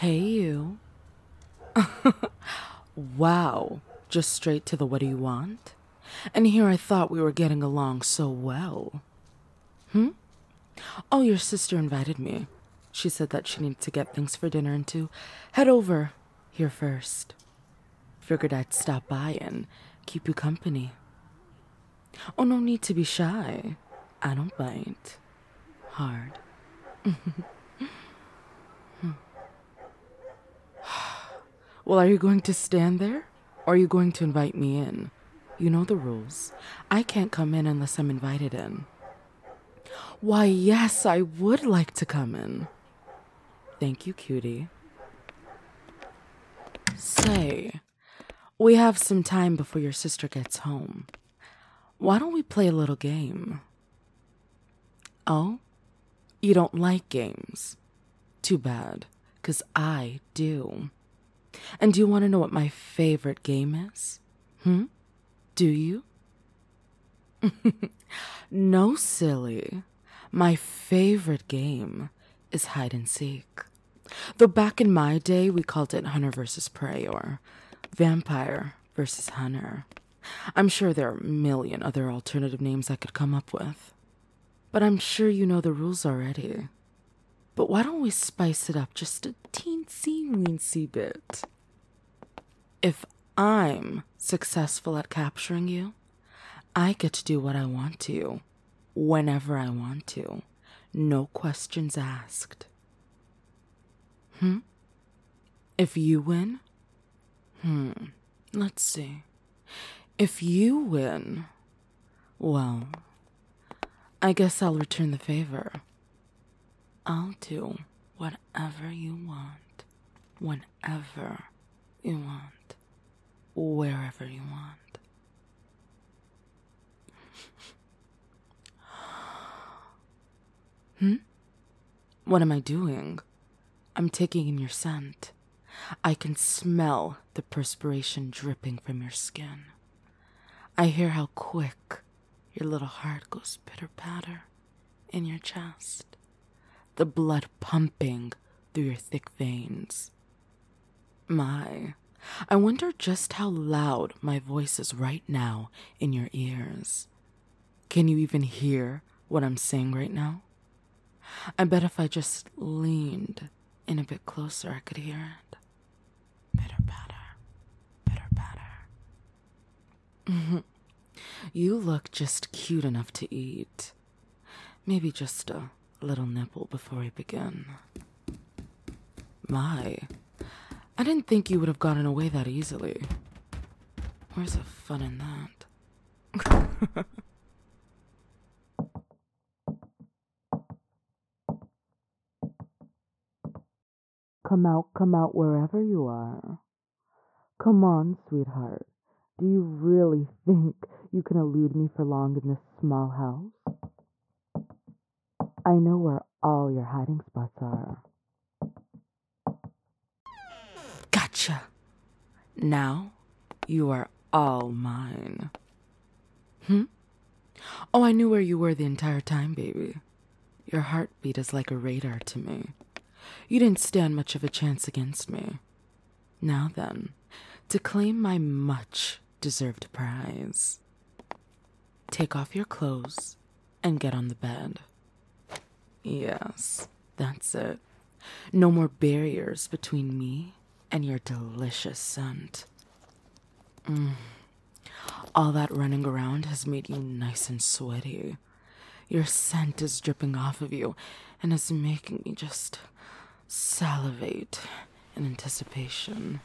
Hey, you. Wow. Just straight to the what do you want? And here I thought we were getting along so well. Oh, your sister invited me. She said that she needed to get things for dinner and to head over here first. Figured I'd stop by and keep you company. Oh, no need to be shy. I don't bite. Hard. Well, are you going to stand there? Or are you going to invite me in? You know the rules. I can't come in unless I'm invited in. Why, yes, I would like to come in. Thank you, cutie. Say, we have some time before your sister gets home. Why don't we play a little game? Oh? You don't like games? Too bad, 'cause I do. And do you want to know what my favorite game is? Do you? No, silly. My favorite game is hide and seek. Though back in my day, we called it hunter versus prey or vampire versus hunter. I'm sure there are a million other alternative names I could come up with. But I'm sure you know the rules already. But why don't we spice it up just a teensy-weensy bit? If I'm successful at capturing you, I get to do what I want to, whenever I want to. No questions asked. If you win? Let's see. If you win, well, I guess I'll return the favor. I'll do whatever you want, whenever you want, wherever you want. What am I doing? I'm taking in your scent. I can smell the perspiration dripping from your skin. I hear how quick your little heart goes pitter-patter in your chest. The blood pumping through your thick veins. My, I wonder just how loud my voice is right now in your ears. Can you even hear what I'm saying right now? I bet if I just leaned in a bit closer, I could hear it. Pitter-patter, pitter-patter. You look just cute enough to eat. Maybe just a little nibble before we begin. My, I didn't think you would have gotten away that easily. Where's the fun in that? Come out wherever you are. Come on, sweetheart. Do you really think you can elude me for long in this small house? I know where all your hiding spots are. Gotcha! Now, you are all mine. Oh, I knew where you were the entire time, baby. Your heartbeat is like a radar to me. You didn't stand much of a chance against me. Now then, to claim my much-deserved prize. Take off your clothes and get on the bed. Yes, that's it. No more barriers between me and your delicious scent. All that running around has made you nice and sweaty. Your scent is dripping off of you and is making me just salivate in anticipation.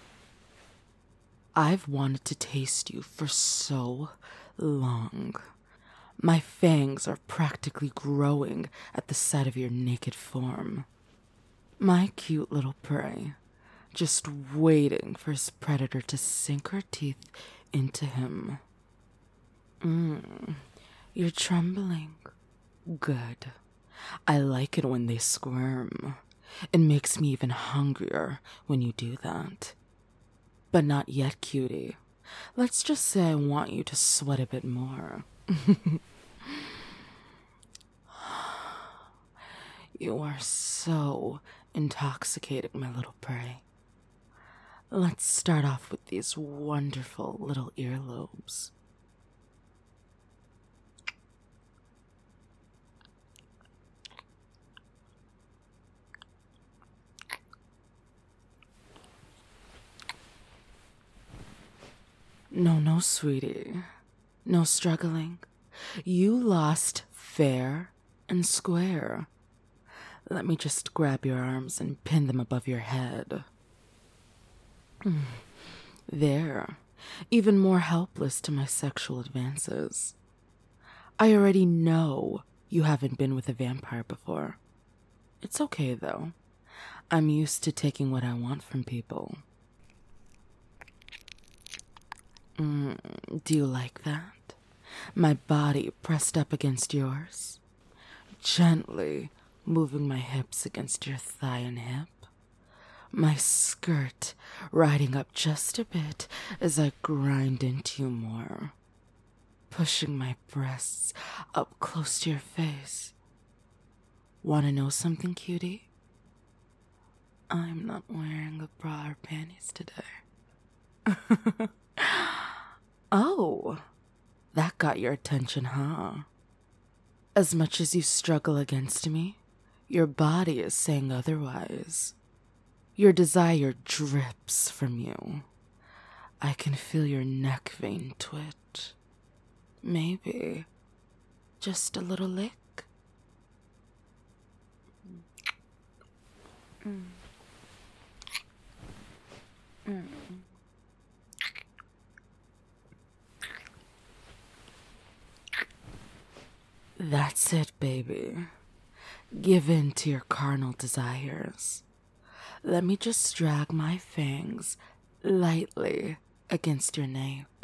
I've wanted to taste you for so long. My fangs are practically growing at the sight of your naked form. My cute little prey, just waiting for his predator to sink her teeth into him. You're trembling. Good. I like it when they squirm. It makes me even hungrier when you do that. But not yet, cutie. Let's just say I want you to sweat a bit more. You are so intoxicating my little prey. Let's start off with these wonderful little earlobes. No, sweetie. No struggling. You lost fair and square. Let me just grab your arms and pin them above your head. There. Even more helpless to my sexual advances. I already know you haven't been with a vampire before. It's okay, though. I'm used to taking what I want from people. Do you like that? My body pressed up against yours, gently moving my hips against your thigh and hip. My skirt riding up just a bit as I grind into you more, pushing my breasts up close to your face. Wanna know something, cutie? I'm not wearing a bra or panties today. Oh, that got your attention, huh? As much as you struggle against me, your body is saying otherwise. Your desire drips from you. I can feel your neck vein twitch. Maybe just a little lick. That's it, baby. Give in to your carnal desires. Let me just drag my fangs lightly against your nape.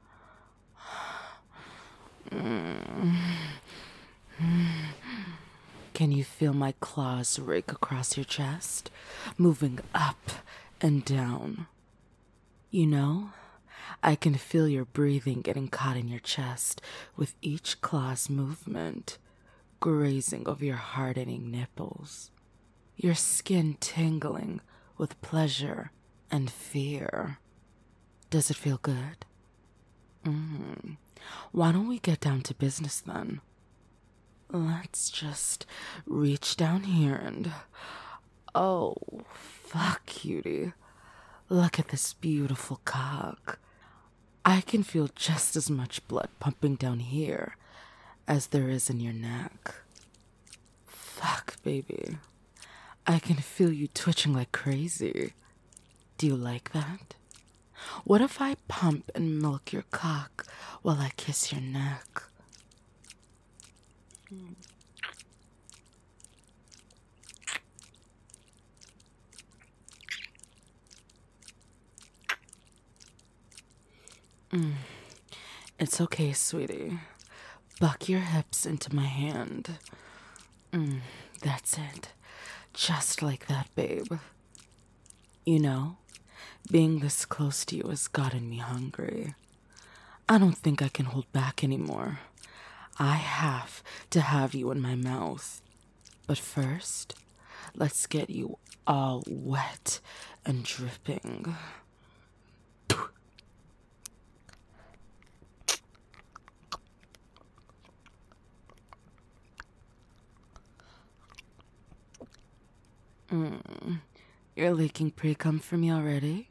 Can you feel my claws rake across your chest, moving up and down? You know, I can feel your breathing getting caught in your chest with each claw's movement, grazing over your hardening nipples. Your skin tingling with pleasure and fear. Does it feel good? Why don't we get down to business then? Let's just reach down here and... Oh, fuck, cutie. Look at this beautiful cock. I can feel just as much blood pumping down here as there is in your neck. Fuck, baby. I can feel you twitching like crazy. Do you like that? What if I pump and milk your cock while I kiss your neck? It's okay, sweetie. Buck your hips into my hand. That's it. Just like that, babe. You know, being this close to you has gotten me hungry. I don't think I can hold back anymore. I have to have you in my mouth. But first, let's get you all wet and dripping. You're leaking pre-cum for me already?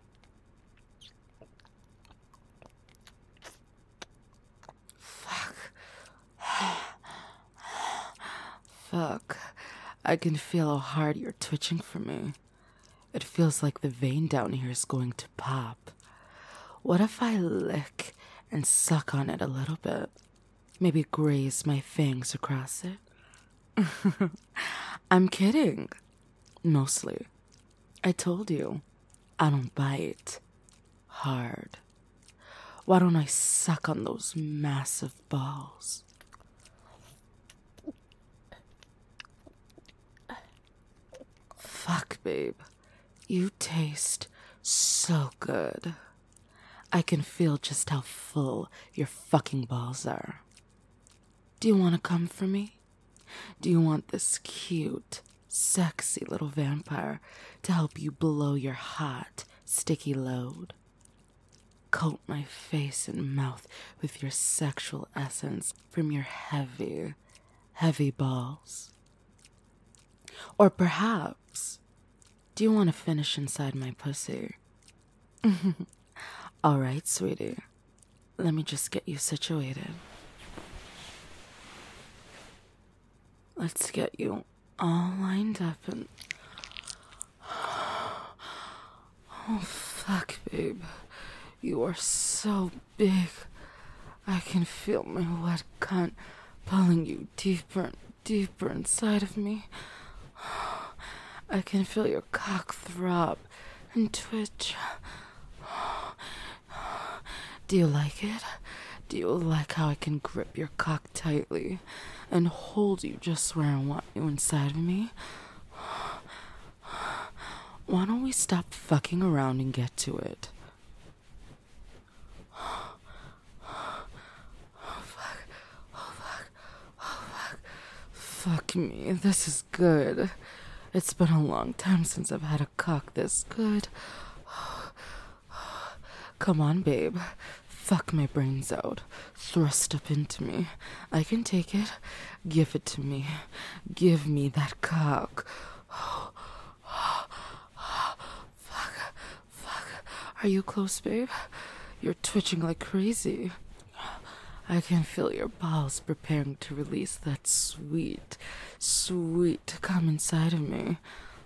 Fuck. I can feel how hard you're twitching for me. It feels like the vein down here is going to pop. What if I lick and suck on it a little bit? Maybe graze my fangs across it? I'm kidding. Mostly. I told you, I don't bite hard. Why don't I suck on those massive balls? Fuck, babe. You taste so good. I can feel just how full your fucking balls are. Do you want to come for me? Do you want this cute, sexy little vampire to help you blow your hot, sticky load. Coat my face and mouth with your sexual essence from your heavy, heavy balls. Or perhaps, do you want to finish inside my pussy? All right, sweetie. Let me just get you situated. Let's get you all lined up and... Oh, fuck, babe. You are so big. I can feel my wet cunt pulling you deeper and deeper inside of me. I can feel your cock throb and twitch. Do you like it? Do you like how I can grip your cock tightly and hold you just where I want you inside of me? Why don't we stop fucking around and get to it? Fuck me, this is good. It's been a long time since I've had a cock this good. Come on, babe. Fuck my brains out. Thrust up into me. I can take it. Give it to me. Give me that cock. Fuck. Are you close, babe? You're twitching like crazy. I can feel your balls preparing to release that sweet, sweet cum inside of me.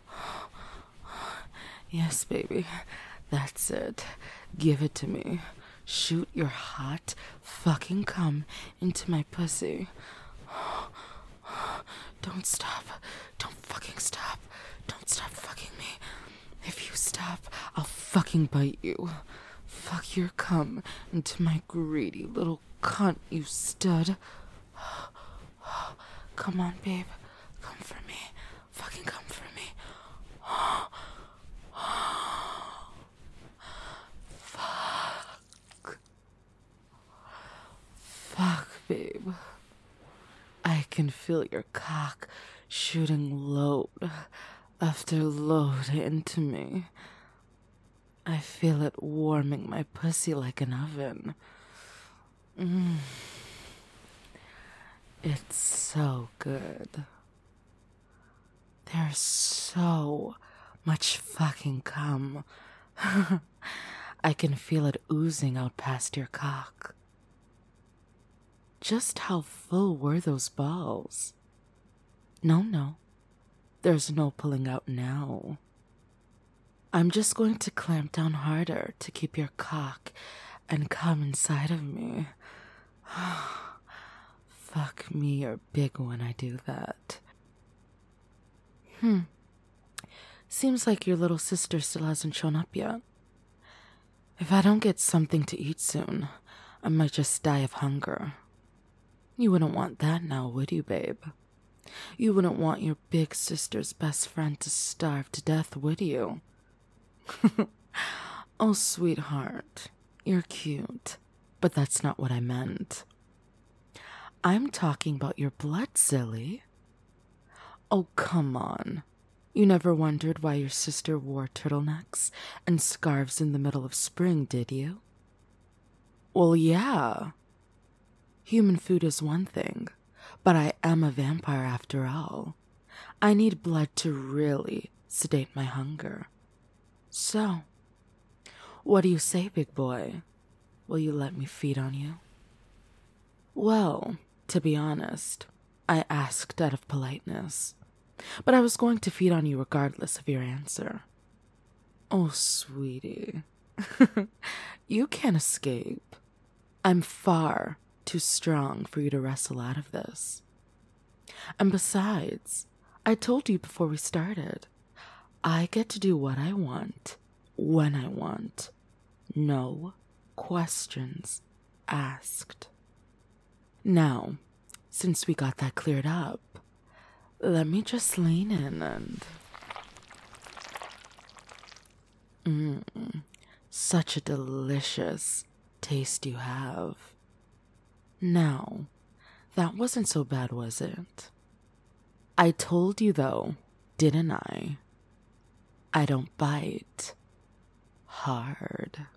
Yes, baby. That's it. Give it to me. Shoot your hot fucking cum into my pussy. Don't stop. Don't fucking stop. Don't stop fucking me. If you stop, I'll fucking bite you. Fuck your cum into my greedy little cunt, you stud. Come on, babe. Come for me. Fucking come for me. Fuck, babe. I can feel your cock shooting load after load into me. I feel it warming my pussy like an oven. It's so good. There's so much fucking cum. I can feel it oozing out past your cock. Just how full were those balls? No. There's no pulling out now. I'm just going to clamp down harder to keep your cock and cum inside of me. Fuck me, you're big when I do that. Seems like your little sister still hasn't shown up yet. If I don't get something to eat soon, I might just die of hunger. You wouldn't want that now, would you, babe? You wouldn't want your big sister's best friend to starve to death, would you? Oh, sweetheart, you're cute, but that's not what I meant. I'm talking about your blood, silly. Oh, come on. You never wondered why your sister wore turtlenecks and scarves in the middle of spring, did you? Well, yeah. Human food is one thing, but I am a vampire after all. I need blood to really sedate my hunger. So, what do you say, big boy? Will you let me feed on you? Well, to be honest, I asked out of politeness, but I was going to feed on you regardless of your answer. Oh, sweetie, you can't escape. I'm far too strong for you to wrestle out of this. And besides, I told you before we started, I get to do what I want, when I want. No questions asked. Now, since we got that cleared up, let me just lean in and... such a delicious taste you have. Now, that wasn't so bad, was it? I told you, though, didn't I? I don't bite hard.